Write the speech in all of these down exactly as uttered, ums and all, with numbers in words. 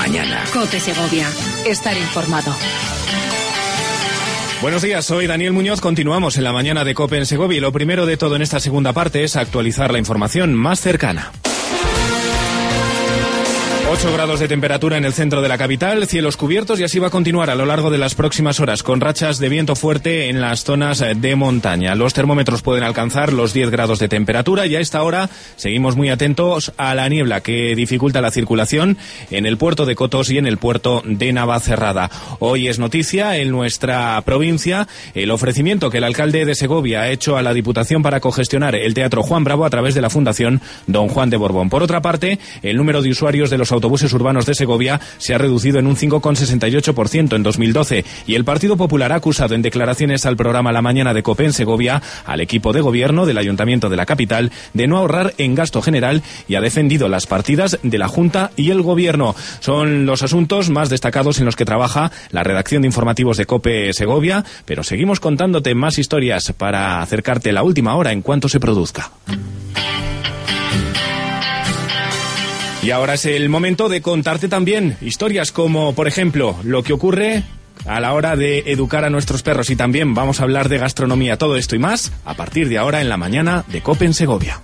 mañana. COPE Segovia. Estar informado. Buenos días, soy Daniel Muñoz. Continuamos en la mañana de COPE en Segovia y lo primero de todo en esta segunda parte es actualizar la información más cercana. ocho grados de temperatura en el centro de la capital, cielos cubiertos y así va a continuar a lo largo de las próximas horas con rachas de viento fuerte en las zonas de montaña. Los termómetros pueden alcanzar los diez grados de temperatura y a esta hora seguimos muy atentos a la niebla que dificulta la circulación en el puerto de Cotos y en el puerto de Navacerrada. Hoy es noticia en nuestra provincia el ofrecimiento que el alcalde de Segovia ha hecho a la Diputación para cogestionar el Teatro Juan Bravo a través de la Fundación Don Juan de Borbón. Por otra parte, el número de usuarios de los autobuses urbanos de Segovia se ha reducido en un cinco coma sesenta y ocho por ciento en dos mil doce y el Partido Popular ha acusado en declaraciones al programa La Mañana de COPE en Segovia al equipo de gobierno del Ayuntamiento de la capital de no ahorrar en gasto general y ha defendido las partidas de la Junta y el Gobierno. Son los asuntos más destacados en los que trabaja la redacción de informativos de COPE Segovia, pero seguimos contándote más historias para acercarte la última hora en cuanto se produzca. Y ahora es el momento de contarte también historias como, por ejemplo, lo que ocurre a la hora de educar a nuestros perros. Y también vamos a hablar de gastronomía, todo esto y más, a partir de ahora en la mañana de COPE en Segovia.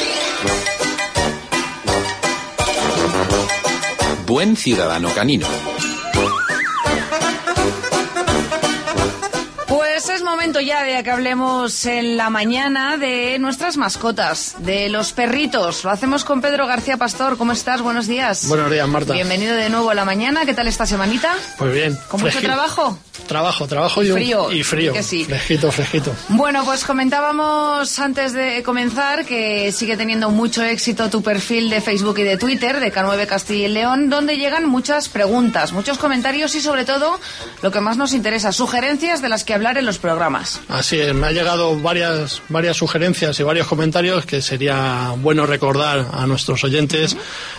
Buen ciudadano canino. Pues es momento ya de que hablemos en la mañana de nuestras mascotas, de los perritos. Lo hacemos con Pedro García Pastor. ¿Cómo estás? Buenos días. Buenos días, Marta. Bienvenido de nuevo a la mañana. ¿Qué tal esta semanita? Pues bien. ¿Con mucho fresquito. trabajo? Trabajo, trabajo y frío. Y frío. Que sí. Fresquito, fresquito. Bueno, pues comentábamos antes de comenzar que sigue teniendo mucho éxito tu perfil de Facebook y de Twitter de K nueve Castilla y León, donde llegan muchas preguntas, muchos comentarios y sobre todo lo que más nos interesa, sugerencias de las que hablar en los programas. Así es, me han llegado varias, varias sugerencias y varios comentarios que sería bueno recordar a nuestros oyentes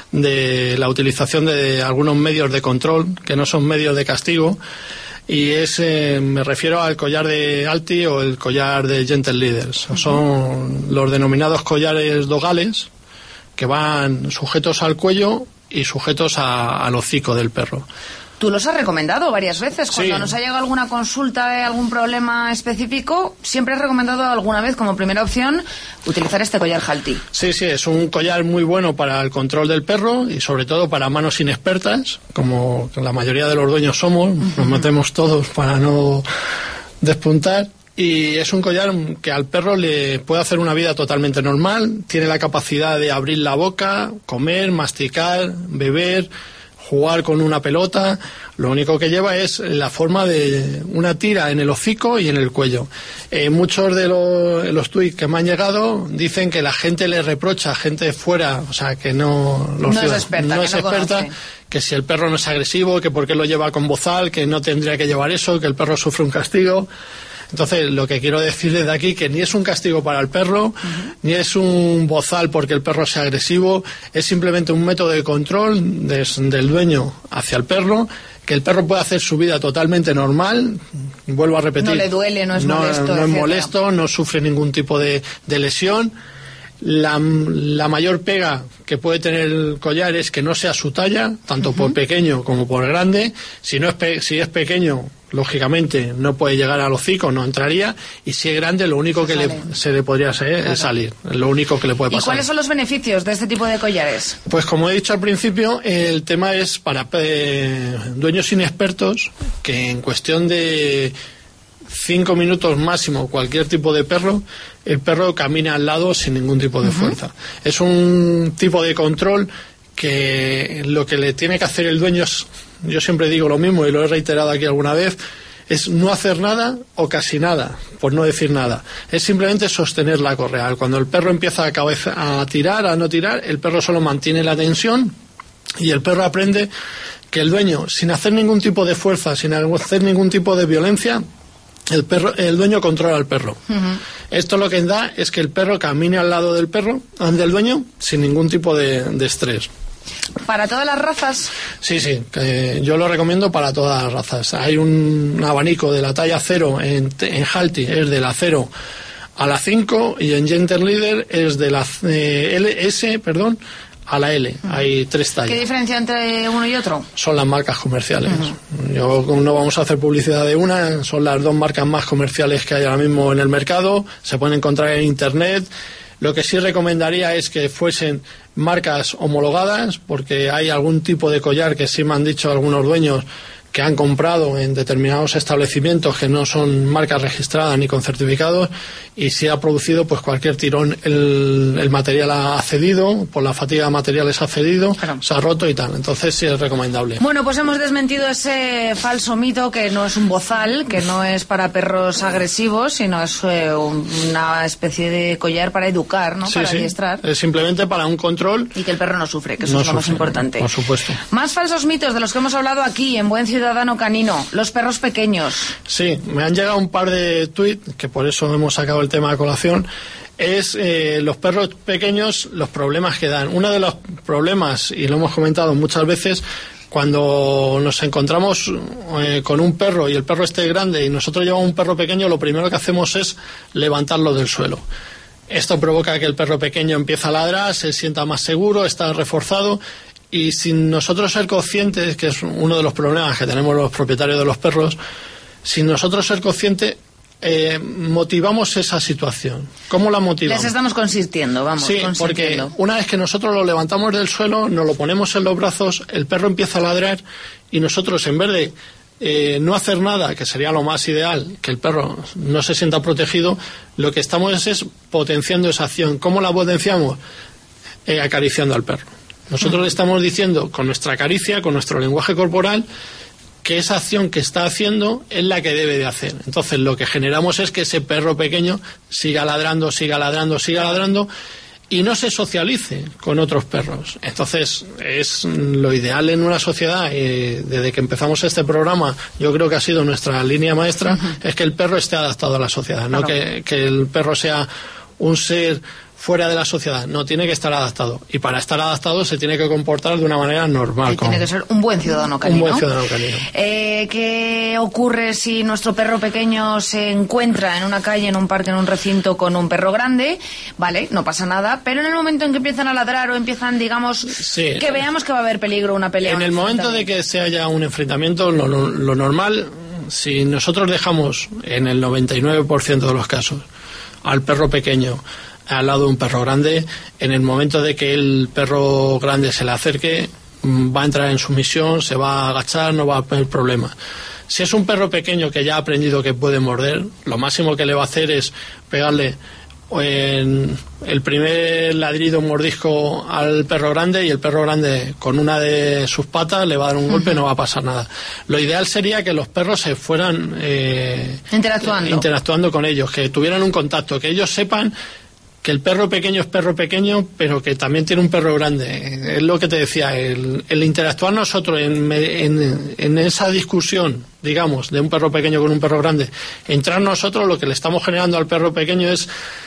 de la utilización de algunos medios de control que no son medios de castigo. Y es, eh, me refiero al collar de Alti o el collar de Gentle Leaders. Son los denominados collares dogales que van sujetos al cuello y sujetos a, al hocico del perro. Tú los has recomendado varias veces. Cuando Sí. nos ha llegado alguna consulta de algún problema específico, siempre has recomendado alguna vez como primera opción utilizar este collar Halti. Sí, sí, es un collar muy bueno para el control del perro y sobre todo para manos inexpertas, como la mayoría de los dueños somos, nos metemos todos para no despuntar. Y es un collar que al perro le puede hacer una vida totalmente normal, tiene la capacidad de abrir la boca, comer, masticar, beber, jugar con una pelota. Lo único que lleva es la forma de una tira en el hocico y en el cuello. Eh, muchos de los, los tuits que me han llegado dicen que la gente le reprocha, gente de fuera, o sea, que no, los No es ciudad- experta, no que es no experta, conoce. que si el perro no es agresivo, que por qué lo lleva con bozal, que no tendría que llevar eso, que el perro sufre un castigo. Entonces, lo que quiero decir desde aquí, que ni es un castigo para el perro, uh-huh. ni es un bozal porque el perro sea agresivo, es simplemente un método de control des, del dueño hacia el perro, que el perro puede hacer su vida totalmente normal, vuelvo a repetir. No le duele, no es no, molesto. No es etcétera. molesto, no sufre ningún tipo de, de lesión. La, la mayor pega que puede tener el collar es que no sea su talla, tanto uh-huh. por pequeño como por grande. Si no es pe- si es pequeño, lógicamente no puede llegar al hocico, no entraría, y si es grande lo único que le, se le podría hacer claro. es salir, lo único que le puede pasar. ¿Y cuáles son los beneficios de este tipo de collares? Pues como he dicho al principio, el tema es para eh, dueños inexpertos que en cuestión de cinco minutos máximo cualquier tipo de perro, el perro camina al lado sin ningún tipo de uh-huh. fuerza. Es un tipo de control que lo que le tiene que hacer el dueño es, yo siempre digo lo mismo y lo he reiterado aquí alguna vez, es no hacer nada o casi nada, por no decir nada. Es simplemente sostener la correa. Cuando el perro empieza a, cabeza, a tirar, a no tirar, el perro solo mantiene la tensión y el perro aprende que el dueño, sin hacer ningún tipo de fuerza, sin hacer ningún tipo de violencia, el perro, el dueño controla al perro. Uh-huh. Esto lo que da es que el perro camine al lado del perro, del dueño, sin ningún tipo de, de estrés. ¿Para todas las razas? Sí, sí, que yo lo recomiendo para todas las razas. Hay un abanico de la talla cero en, en Halti, es de la cero a la cinco, y en Gentle Leader es de la eh, L S, perdón, a la L. Uh-huh. Hay tres tallas. ¿Qué diferencia entre uno y otro? Son las marcas comerciales. Uh-huh. Yo no vamos a hacer publicidad de una, son las dos marcas más comerciales que hay ahora mismo en el mercado, se pueden encontrar en internet. Lo que sí recomendaría es que fuesen marcas homologadas, porque hay algún tipo de collar que sí me han dicho algunos dueños que han comprado en determinados establecimientos que no son marcas registradas ni con certificados, y si ha producido pues cualquier tirón, el, el material ha cedido, por la fatiga de materiales ha cedido, claro. Se ha roto y tal, entonces sí es recomendable. Bueno, pues hemos desmentido ese falso mito que no es un bozal, que no es para perros agresivos, sino es eh, una especie de collar para educar, ¿no? Sí, para sí. adiestrar. Es simplemente para un control. Y que el perro no sufre, que eso no es lo sufre, más importante. Por supuesto. Más falsos mitos de los que hemos hablado aquí en Buen Ciudadano Canino, los perros pequeños. Sí, me han llegado un par de tweets, que por eso hemos sacado el tema a colación, es eh, los perros pequeños, los problemas que dan. Uno de los problemas, y lo hemos comentado muchas veces, cuando nos encontramos eh, con un perro y el perro esté grande y nosotros llevamos un perro pequeño, lo primero que hacemos es levantarlo del suelo. Esto provoca que el perro pequeño empiece a ladrar, se sienta más seguro, está reforzado. Y sin nosotros ser conscientes, que es uno de los problemas que tenemos los propietarios de los perros, sin nosotros ser conscientes, eh, motivamos esa situación. ¿Cómo la motivamos? Les estamos consintiendo, vamos. Sí, consintiendo. Porque una vez que nosotros lo levantamos del suelo, nos lo ponemos en los brazos, el perro empieza a ladrar y nosotros, en vez de eh, no hacer nada, que sería lo más ideal, que el perro no se sienta protegido, lo que estamos es, es potenciando esa acción. ¿Cómo la potenciamos? Eh, acariciando al perro. Nosotros le estamos diciendo con nuestra caricia, con nuestro lenguaje corporal, que esa acción que está haciendo es la que debe de hacer. Entonces lo que generamos es que ese perro pequeño siga ladrando, siga ladrando, siga ladrando y no se socialice con otros perros. Entonces es lo ideal en una sociedad, eh, desde que empezamos este programa, yo creo que ha sido nuestra línea maestra, uh-huh. es que el perro esté adaptado a la sociedad, claro. no que, que el perro sea un ser fuera de la sociedad, no, tiene que estar adaptado, y para estar adaptado se tiene que comportar de una manera normal. Y tiene que ser un buen ciudadano canino. Un buen ciudadano canino. Eh, ¿Qué ocurre si nuestro perro pequeño se encuentra en una calle, en un parque, en un recinto con un perro grande? Vale, no pasa nada, pero en el momento en que empiezan a ladrar o empiezan, digamos, sí. que veamos que va a haber peligro, una pelea. En el momento de que se haya un enfrentamiento, lo, lo, lo normal, si nosotros dejamos, en el noventa y nueve por ciento de los casos, al perro pequeño al lado de un perro grande, en el momento de que el perro grande se le acerque, va a entrar en sumisión, se va a agachar, no va a haber problema. Si es un perro pequeño que ya ha aprendido que puede morder, lo máximo que le va a hacer es pegarle en el primer ladrido, un mordisco al perro grande, y el perro grande con una de sus patas le va a dar un golpe y no va a pasar nada. Lo ideal sería que los perros se fueran eh, interactuando. interactuando con ellos, que tuvieran un contacto, que ellos sepan que el perro pequeño es perro pequeño, pero que también tiene un perro grande. Es lo que te decía, el, el interactuar nosotros en, en, en esa discusión, digamos, de un perro pequeño con un perro grande, entrar nosotros, lo que le estamos generando al perro pequeño es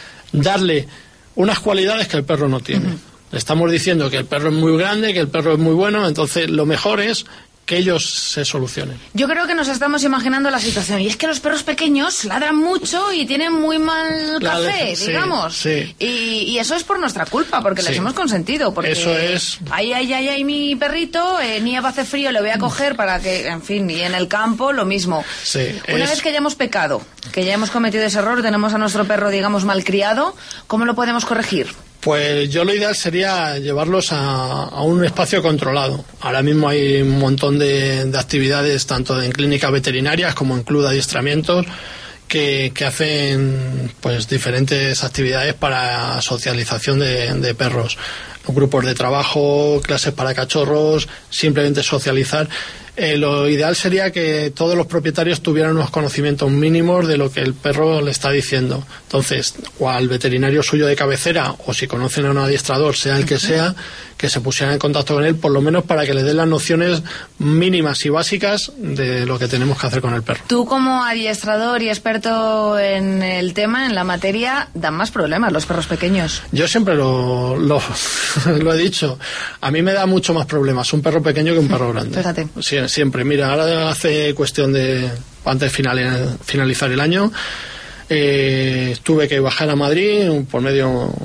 darle unas cualidades que el perro no tiene. Uh-huh. Le estamos diciendo que el perro es muy grande, que el perro es muy bueno, entonces lo mejor es que ellos se solucionen. Yo creo que nos estamos imaginando la situación, y es que los perros pequeños ladran mucho y tienen muy mal café, la, sí, digamos. Sí. Y, y eso es por nuestra culpa, porque sí. les hemos consentido. Porque eso es. Ay, ay, ay, ay, mi perrito, eh, nieva, hace frío, le voy a coger para que, en fin, y en el campo lo mismo. Sí, Una es... vez que ya hemos pecado, que ya hemos cometido ese error, tenemos a nuestro perro, digamos, malcriado, ¿cómo lo podemos corregir? Pues yo lo ideal sería llevarlos a, a un espacio controlado. Ahora mismo hay un montón de, de actividades, tanto en clínicas veterinarias como en club de adiestramientos, que, que hacen pues diferentes actividades para socialización de, de perros. Grupos de trabajo, clases para cachorros, simplemente socializar. Eh, lo ideal sería que todos los propietarios tuvieran unos conocimientos mínimos de lo que el perro le está diciendo. Entonces, o al veterinario suyo de cabecera, o si conocen a un adiestrador, sea el que sea, que se pusieran en contacto con él, por lo menos para que le den las nociones mínimas y básicas de lo que tenemos que hacer con el perro. Tú, como adiestrador y experto en el tema, en la materia, dan más problemas los perros pequeños. Yo siempre lo, lo, lo he dicho. A mí me da mucho más problemas un perro pequeño que un perro grande. Fíjate. Sí, siempre. Mira, ahora hace cuestión de, antes de final, finalizar el año, eh, tuve que bajar a Madrid por medio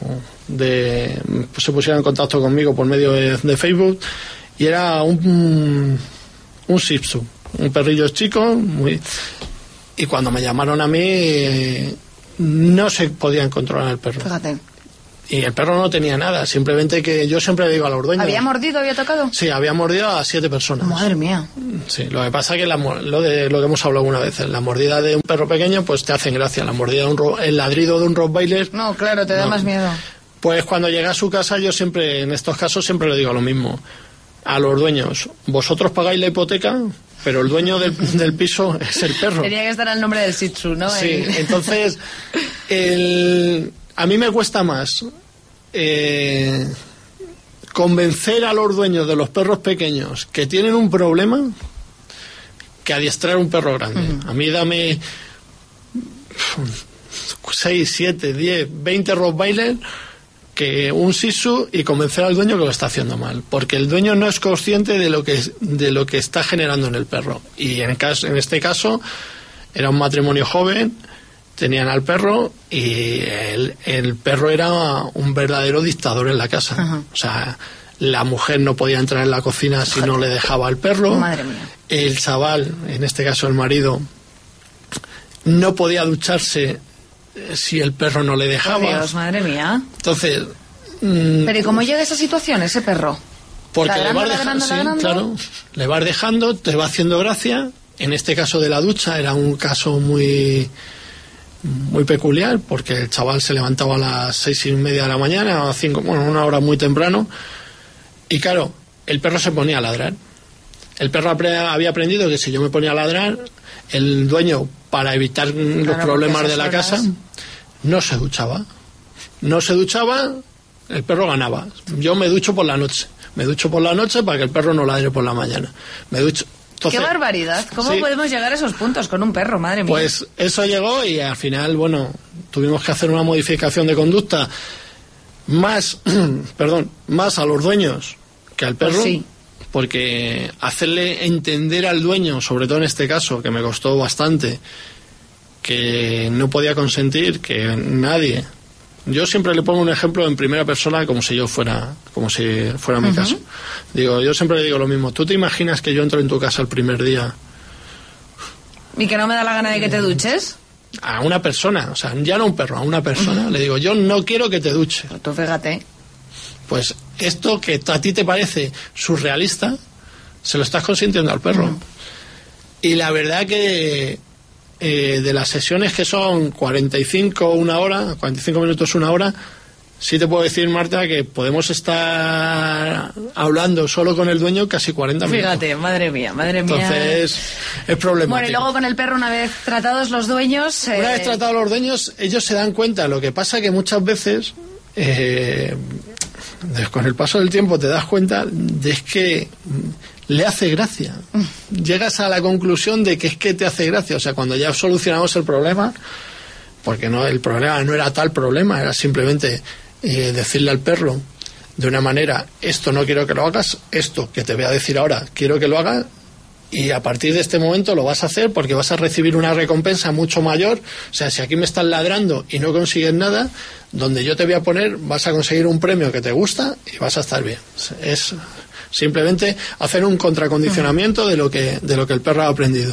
de pues se pusieron en contacto conmigo por medio de, de Facebook, y era un un Shih Tzu, un perrillo chico, muy, y cuando me llamaron a mí eh, no se podían controlar el perro. Fíjate. Y el perro no tenía nada, simplemente que yo siempre le digo a los dueños. ¿Había mordido, había tocado? Sí, había mordido a siete personas. Madre mía. Sí, lo que pasa es que la, lo, de, lo que hemos hablado alguna vez, la mordida de un perro pequeño pues te hacen gracia, la mordida de un el ladrido de un Rottweiler. No, claro, te da no. más miedo. Pues cuando llega a su casa, yo siempre, en estos casos, siempre le digo lo mismo. A los dueños, vosotros pagáis la hipoteca, pero el dueño del, del piso es el perro. Tenía que estar el nombre del Shih Tzu, ¿no? Sí, el... entonces, el, a mí me cuesta más eh, convencer a los dueños de los perros pequeños que tienen un problema que adiestrar un perro grande. Uh-huh. A mí dame seis, siete, diez, veinte Rottweiler que un Shih Tzu y convencer al dueño que lo está haciendo mal, porque el dueño no es consciente de lo que de lo que está generando en el perro. Y en caso en este caso era un matrimonio joven, tenían al perro y el, el perro era un verdadero dictador en la casa. Uh-huh. O sea, la mujer no podía entrar en la cocina si no le dejaba al perro. Madre mía. El chaval, en este caso el marido, no podía ducharse si el perro no le dejaba. Oh, Dios, madre mía. Entonces... Mmm, ¿pero y cómo llega a esa situación ese perro? Porque ladrando, le vas dejando, sí, ladrando. claro, le vas dejando, te va haciendo gracia. En este caso de la ducha era un caso muy muy peculiar, porque el chaval se levantaba a las seis y media de la mañana, a cinco, bueno, una hora muy temprano, y claro, el perro se ponía a ladrar. El perro había aprendido que si yo me ponía a ladrar, el dueño, para evitar claro, los problemas de la horas... casa, no se duchaba. No se duchaba, el perro ganaba. Yo me ducho por la noche. Me ducho por la noche para que el perro no ladre por la mañana. Me ducho. Entonces, ¡qué barbaridad! ¿Cómo sí, podemos llegar a esos puntos con un perro? Madre mía. Pues eso llegó y al final, bueno, tuvimos que hacer una modificación de conducta más, perdón, más a los dueños que al perro. Pues sí. Porque hacerle entender al dueño, sobre todo en este caso, que me costó bastante, que no podía consentir que nadie... Yo siempre le pongo un ejemplo en primera persona como si yo fuera, como si fuera mi uh-huh. caso. Digo, yo siempre le digo lo mismo. ¿Tú te imaginas que yo entro en tu casa el primer día? ¿Y que no me da la gana de que te duches? A una persona, o sea, ya no a un perro, a una persona. Uh-huh. Le digo, yo no quiero que te duches. Pero tú fíjate. Pues esto que a ti te parece surrealista, se lo estás consintiendo al perro. Uh-huh. Y la verdad que... Eh, de las sesiones que son cuarenta y cinco, una hora, cuarenta y cinco minutos, una hora, sí te puedo decir, Marta, que podemos estar hablando solo con el dueño casi cuarenta minutos. Fíjate, madre mía, madre mía. Entonces, es problemático. Bueno, y luego con el perro, una vez tratados los dueños... Eh... Una vez tratados los dueños, ellos se dan cuenta. Lo que pasa que muchas veces, eh, con el paso del tiempo, te das cuenta de que... le hace gracia. Llegas a la conclusión de que es que te hace gracia. O sea, cuando ya solucionamos el problema, porque no el problema no era tal problema, era simplemente eh, decirle al perro de una manera, esto no quiero que lo hagas, esto que te voy a decir ahora quiero que lo hagas, y a partir de este momento lo vas a hacer porque vas a recibir una recompensa mucho mayor. O sea, si aquí me estás ladrando y no consigues nada, donde yo te voy a poner vas a conseguir un premio que te gusta y vas a estar bien. Es... simplemente hacer un contracondicionamiento de lo que de lo que el perro ha aprendido.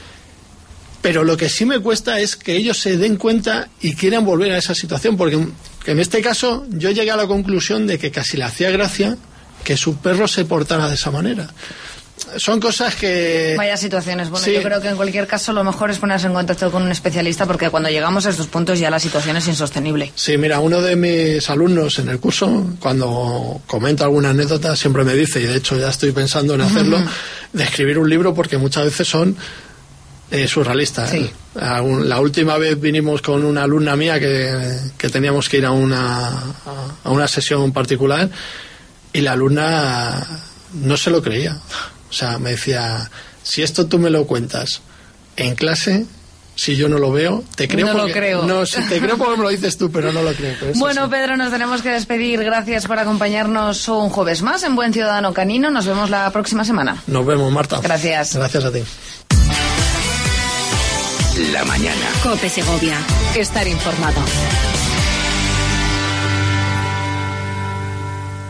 Pero lo que sí me cuesta es que ellos se den cuenta y quieran volver a esa situación, porque en este caso yo llegué a la conclusión de que casi le hacía gracia que su perro se portara de esa manera. Son cosas que... Vaya situaciones. Bueno, sí. Yo creo que en cualquier caso lo mejor es ponerse en contacto con un especialista, porque cuando llegamos a estos puntos ya la situación es insostenible. Sí, mira, uno de mis alumnos en el curso, cuando comenta alguna anécdota, siempre me dice, y de hecho ya estoy pensando en hacerlo, uh-huh. de escribir un libro, porque muchas veces son eh, surrealistas. Sí. La última vez vinimos con una alumna mía que, que teníamos que ir a una, a una sesión particular, y la alumna no se lo creía. O sea, me decía, si esto tú me lo cuentas en clase, si yo no lo veo, te creo no porque... lo creo. No, si te creo porque me lo dices tú, pero no lo creo. Bueno, sí. Pedro, nos tenemos que despedir. Gracias por acompañarnos un jueves más en Buen Ciudadano Canino. Nos vemos la próxima semana. Nos vemos, Marta. Gracias. Gracias a ti. La mañana. COPE Segovia. Estar informado.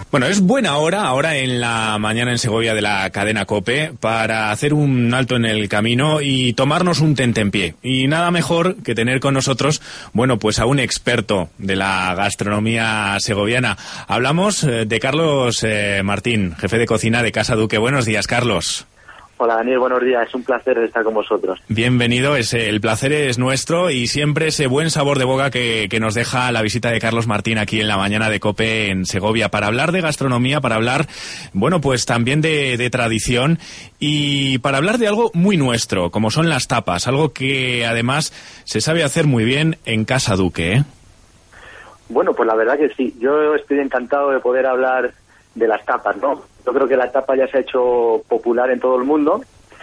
Bueno, es buena hora, ahora en la mañana en Segovia de la cadena COPE, para hacer un alto en el camino y tomarnos un tentempié. Y nada mejor que tener con nosotros, bueno, pues a un experto de la gastronomía segoviana. Hablamos de Carlos eh, Martín, jefe de cocina de Casa Duque. Buenos días, Carlos. Hola Daniel, buenos días, es un placer estar con vosotros. Bienvenido, es, el placer es nuestro y siempre ese buen sabor de boca que, que nos deja la visita de Carlos Martín aquí en la mañana de COPE en Segovia, para hablar de gastronomía, para hablar, bueno, pues también de, de tradición y para hablar de algo muy nuestro, como son las tapas, algo que además se sabe hacer muy bien en Casa Duque, ¿eh? Bueno, pues la verdad que sí, yo estoy encantado de poder hablar de las tapas, ¿no? Yo creo que la tapa ya se ha hecho popular en todo el mundo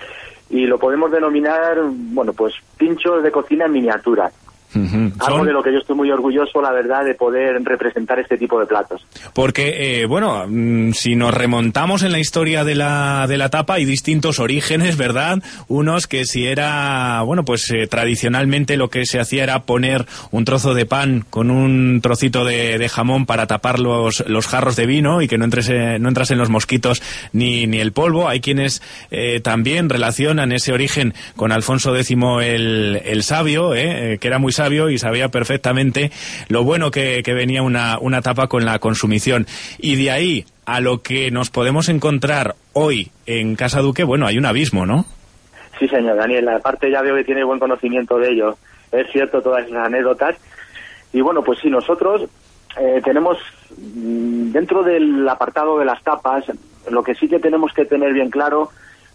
y lo podemos denominar, bueno, pues pinchos de cocina en miniatura. Uh-huh. Algo Son... de lo que yo estoy muy orgulloso, la verdad, de poder representar este tipo de platos. Porque, eh, bueno, mmm, si nos remontamos en la historia de la de la tapa, hay distintos orígenes, ¿verdad? Unos que si era, bueno, pues eh, tradicionalmente lo que se hacía era poner un trozo de pan con un trocito de, de jamón para tapar los, los jarros de vino y que no entrase, no entrasen los mosquitos ni, ni el polvo. Hay quienes eh, también relacionan ese origen con Alfonso décimo el, el Sabio, eh, que era muy sabio y sabía perfectamente lo bueno que, que venía una, una tapa con la consumición. Y de ahí a lo que nos podemos encontrar hoy en Casa Duque, bueno, hay un abismo, ¿no? Sí, señor Daniel, aparte ya veo que tiene buen conocimiento de ello. Es cierto, todas esas anécdotas. Y bueno, pues sí, nosotros eh, tenemos dentro del apartado de las tapas, lo que sí que tenemos que tener bien claro,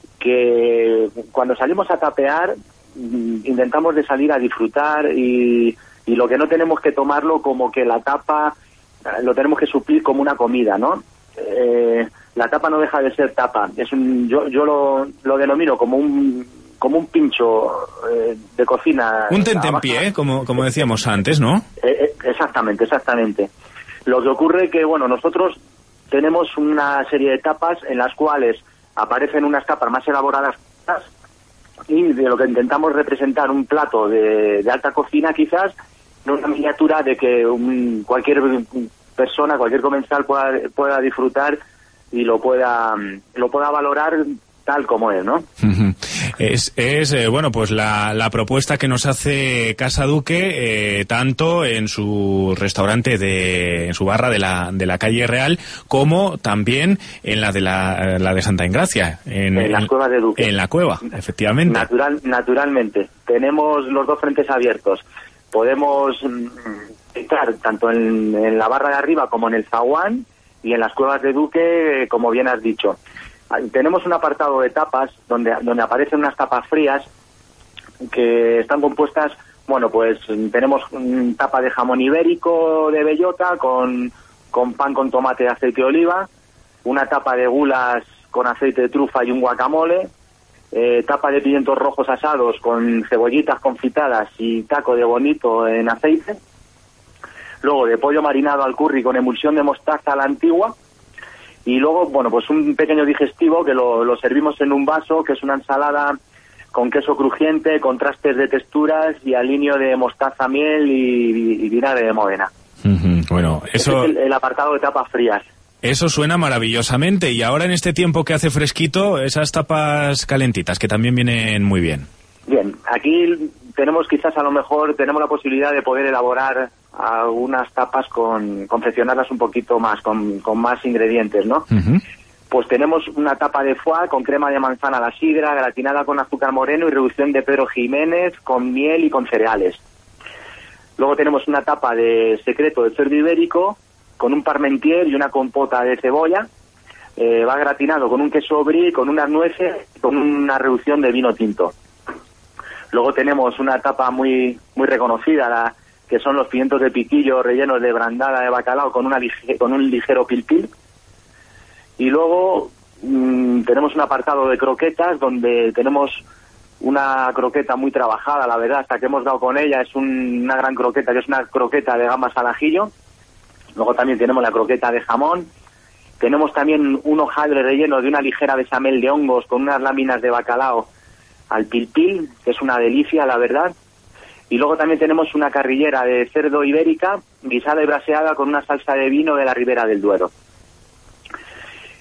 que cuando salimos a tapear intentamos de salir a disfrutar y, y lo que no tenemos que tomarlo como que la tapa lo tenemos que suplir como una comida, ¿no? Eh, la tapa no deja de ser tapa, es un, yo, yo lo, lo denomino como un como un pincho eh, de cocina. Un tentempié, ¿eh? como, como decíamos antes, ¿no? Eh, eh, exactamente, exactamente. Lo que ocurre que, bueno, nosotros tenemos una serie de tapas en las cuales aparecen unas tapas más elaboradas y de lo que intentamos representar un plato de, de alta cocina, quizás, en una miniatura de que un, cualquier persona, cualquier comensal pueda, pueda disfrutar y lo pueda, lo pueda valorar tal como es, ¿no? Uh-huh. Es, es eh, bueno, pues la, la propuesta que nos hace Casa Duque, eh, tanto en su restaurante, de, en su barra de la, de la calle Real, como también en la de la, la de Santa Engracia. En, en las cuevas de Duque. En la cueva, efectivamente. Natural, naturalmente. Tenemos los dos frentes abiertos. Podemos estar tanto en, en la barra de arriba como en el zaguán y en las cuevas de Duque, como bien has dicho. Tenemos un apartado de tapas donde donde aparecen unas tapas frías que están compuestas, bueno, pues tenemos un tapa de jamón ibérico de bellota con, con pan con tomate y aceite de oliva, una tapa de gulas con aceite de trufa y un guacamole, eh, tapa de pimientos rojos asados con cebollitas confitadas y taco de bonito en aceite, luego de pollo marinado al curry con emulsión de mostaza a la antigua. Y luego, bueno, pues un pequeño digestivo que lo, lo servimos en un vaso, que es una ensalada con queso crujiente, contrastes de texturas y aliño de mostaza, miel y, y vinagre de Módena. Uh-huh. Bueno, eso... Ese es el, el apartado de tapas frías. Eso suena maravillosamente. Y ahora en este tiempo que hace fresquito, esas tapas calentitas, que también vienen muy bien. Bien, aquí tenemos quizás a lo mejor, tenemos la posibilidad de poder elaborar algunas tapas con confeccionarlas un poquito más, con, con más ingredientes, ¿no? Uh-huh. Pues tenemos una tapa de foie con crema de manzana a la sidra, gratinada con azúcar moreno y reducción de Pedro Jiménez, con miel y con cereales. Luego tenemos una tapa de secreto de cerdo ibérico, con un parmentier y una compota de cebolla. Eh, va gratinado con un queso brie, con unas nueces, con una reducción de vino tinto. Luego tenemos una tapa muy, muy reconocida, la que son los pimientos de piquillo rellenos de brandada de bacalao con una lige- con un ligero pil pil. Y luego mmm, tenemos un apartado de croquetas donde tenemos una croqueta muy trabajada, la verdad, hasta que hemos dado con ella, es un, una gran croqueta, que es una croqueta de gambas al ajillo. Luego también tenemos la croqueta de jamón. Tenemos también un hojaldre relleno de una ligera bechamel de hongos con unas láminas de bacalao al pil pil, que es una delicia, la verdad. Y luego también tenemos una carrillera de cerdo ibérica, guisada y braseada con una salsa de vino de la Ribera del Duero.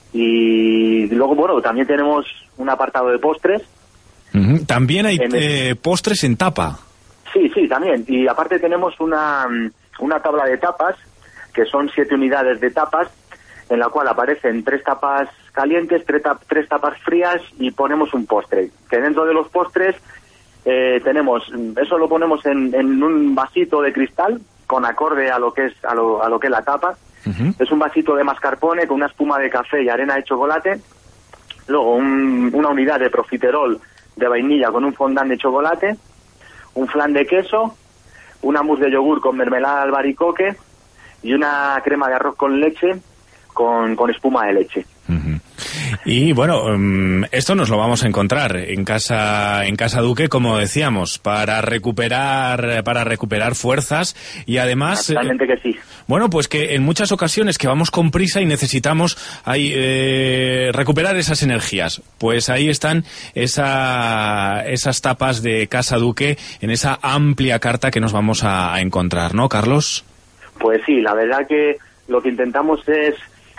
Y luego, bueno, también tenemos un apartado de postres. Uh-huh. También hay el... eh, postres en tapa. Sí, sí, también. Y aparte tenemos una, una tabla de tapas, que son siete unidades de tapas, en la cual aparecen tres tapas calientes, tres, tap, tres tapas frías y ponemos un postre. Que dentro de los postres eh, tenemos, eso lo ponemos en, en un vasito de cristal, con acorde a lo que es, a lo, a lo que es la tapa. Uh-huh. Es un vasito de mascarpone con una espuma de café y arena de chocolate. Luego un, una unidad de profiterol de vainilla con un fondant de chocolate, un flan de queso, una mousse de yogur con mermelada de albaricoque y una crema de arroz con leche con, con espuma de leche. Uh-huh. Y bueno, um, esto nos lo vamos a encontrar en casa en Casa Duque, como decíamos, para recuperar para recuperar fuerzas y además totalmente que sí. Bueno, pues que en muchas ocasiones que vamos con prisa y necesitamos ahí, eh, recuperar esas energías. Pues ahí están esa, esas tapas de Casa Duque en esa amplia carta que nos vamos a, a encontrar, ¿no, Carlos? Pues sí, la verdad que lo que intentamos es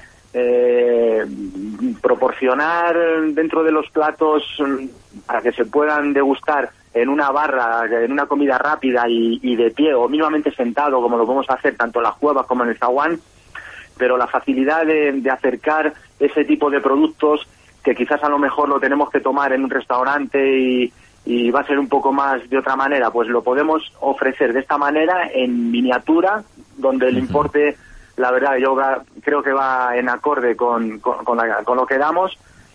eh, proporcionar dentro de los platos para que se puedan degustar en una barra, en una comida rápida y, y de pie o mínimamente sentado, como lo podemos hacer tanto en las cuevas como en el zaguán, pero la facilidad de, de acercar ese tipo de productos que quizás a lo mejor lo tenemos que tomar en un restaurante y, y va a ser un poco más de otra manera, pues lo podemos ofrecer de esta manera en miniatura, donde el importe, la verdad, yo creo que va en acorde con, con, con, la, con lo que damos.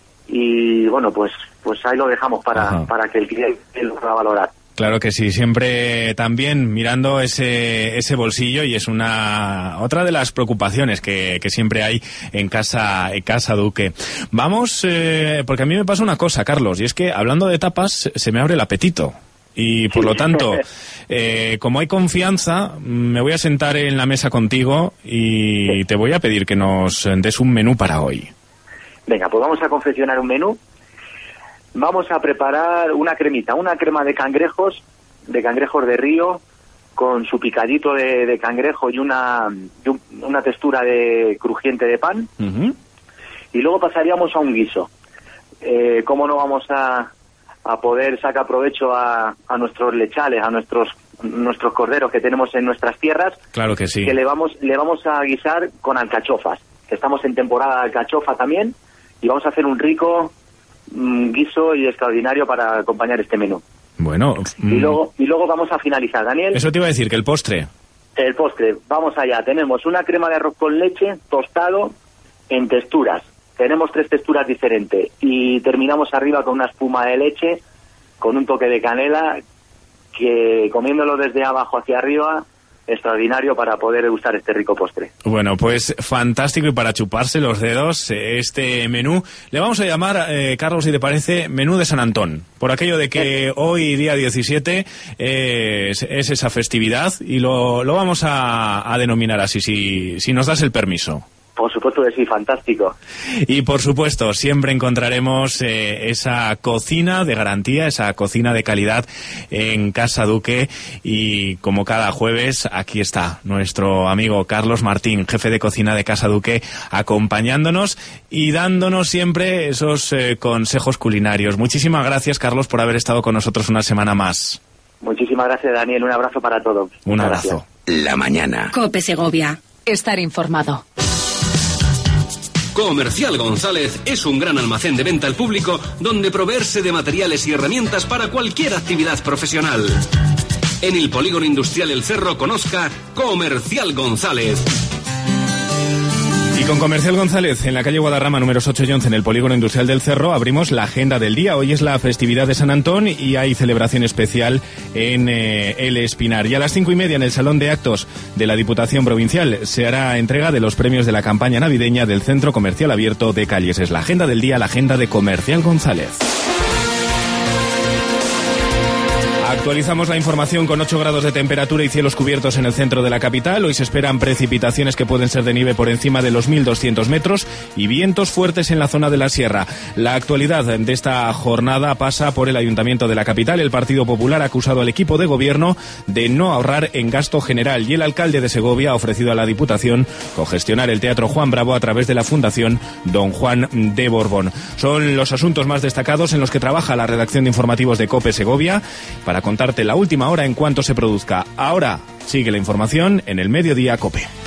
Y bueno, pues pues ahí lo dejamos para, para que el cliente lo pueda valorar. Claro que sí, siempre también mirando ese ese bolsillo, y es una otra de las preocupaciones que, que siempre hay en casa en Casa Duque. Vamos, eh, porque a mí me pasa una cosa, Carlos, y es que hablando de tapas se me abre el apetito. Y por lo tanto, eh, como hay confianza, me voy a sentar en la mesa contigo y te voy a pedir que nos des un menú para hoy. Venga, pues vamos a confeccionar un menú. Vamos a preparar una cremita, una crema de cangrejos, de cangrejos de río, con su picadito de, de cangrejo y una, y un, una textura de crujiente de pan. Uh-huh. Y luego pasaríamos a un guiso. Eh, ¿Cómo no vamos a, a poder sacar provecho a, a nuestros lechales, a nuestros nuestros corderos que tenemos en nuestras tierras? Claro que sí. Que le vamos, le vamos a guisar con alcachofas, que estamos en temporada de alcachofa también, y vamos a hacer un rico mm, guiso y extraordinario para acompañar este menú. Bueno. Mm. Y luego y luego vamos a finalizar, Daniel. Eso te iba a decir, que el postre. El postre, vamos allá. Tenemos una crema de arroz con leche tostado en texturas. Tenemos tres texturas diferentes. Y terminamos arriba con una espuma de leche, con un toque de canela, que comiéndolo desde abajo hacia arriba, extraordinario para poder degustar este rico postre. Bueno, pues fantástico, y para chuparse los dedos este menú. Le vamos a llamar, eh, Carlos, si te parece, menú de San Antón, por aquello de que hoy, día diecisiete, eh, es, es esa festividad, y lo, lo vamos a, a denominar así, si, si nos das el permiso. Por supuesto que sí, fantástico. Y por supuesto, siempre encontraremos eh, esa cocina de garantía, esa cocina de calidad en Casa Duque. Y como cada jueves, aquí está nuestro amigo Carlos Martín, jefe de cocina de Casa Duque, acompañándonos y dándonos siempre esos eh, consejos culinarios. Muchísimas gracias, Carlos, por haber estado con nosotros una semana más. Muchísimas gracias, Daniel. Un abrazo para todos. Un Muchas abrazo. Gracias. La mañana. COPE Segovia. Estar informado. Comercial González es un gran almacén de venta al público donde proveerse de materiales y herramientas para cualquier actividad profesional. En el Polígono Industrial El Cerro conozca Comercial González. Y con Comercial González, en la calle Guadarrama, números ocho y once, en el Polígono Industrial del Cerro, abrimos la agenda del día. Hoy es la festividad de San Antón y hay celebración especial en eh, El Espinar. Y a las cinco y media, en el Salón de Actos de la Diputación Provincial, se hará entrega de los premios de la campaña navideña del Centro Comercial Abierto de Calles. Es la agenda del día, la agenda de Comercial González. Actualizamos la información con ocho grados de temperatura y cielos cubiertos en el centro de la capital. Hoy se esperan precipitaciones que pueden ser de nieve por encima de los mil doscientos metros y vientos fuertes en la zona de la sierra. La actualidad de esta jornada pasa por el Ayuntamiento de la capital. El Partido Popular ha acusado al equipo de gobierno de no ahorrar en gasto general y el alcalde de Segovia ha ofrecido a la Diputación congestionar el Teatro Juan Bravo a través de la Fundación Don Juan de Borbón. Son los asuntos más destacados en los que trabaja la redacción de informativos de COPE Segovia para contarte la última hora en cuanto se produzca. Ahora sigue la información en el Mediodía COPE.